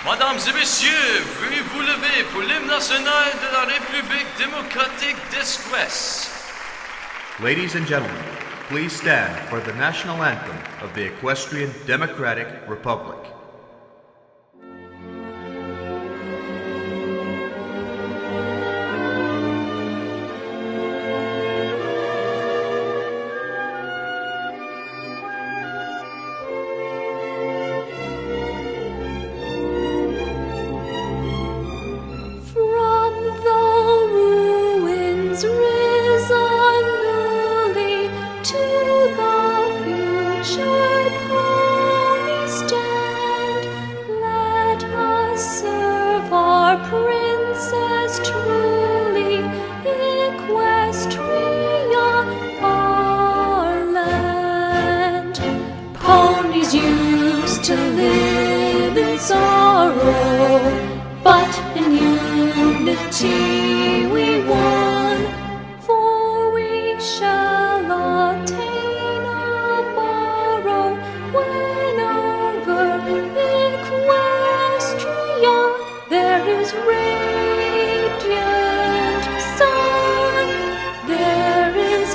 Mesdames et messieurs, veuillez vous lever pour l'hymne national de la République démocratique d'Écosse. Ladies and gentlemen, please stand for the national anthem of the Equestrian Democratic Republic. Risen newly to the future pony stand. Let us serve our princess truly, Equestria, our land. Ponies used to live in sorrow, but in unity we won. For we shall attain a morrow when over Equestria there is radiant sun, there is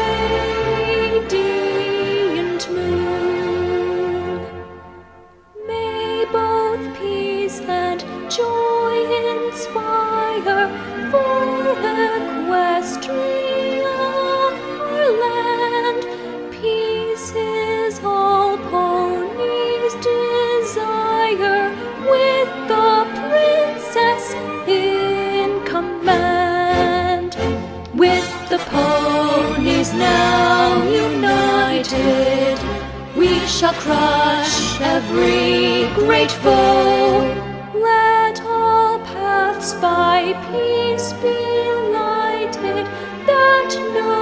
radiant moon. May both peace and joy inspire for Equestria, our land. Peace is all ponies desire, with the princess in command. With the ponies now united, we shall crush every great foe. Let all paths by peace be lighted, that no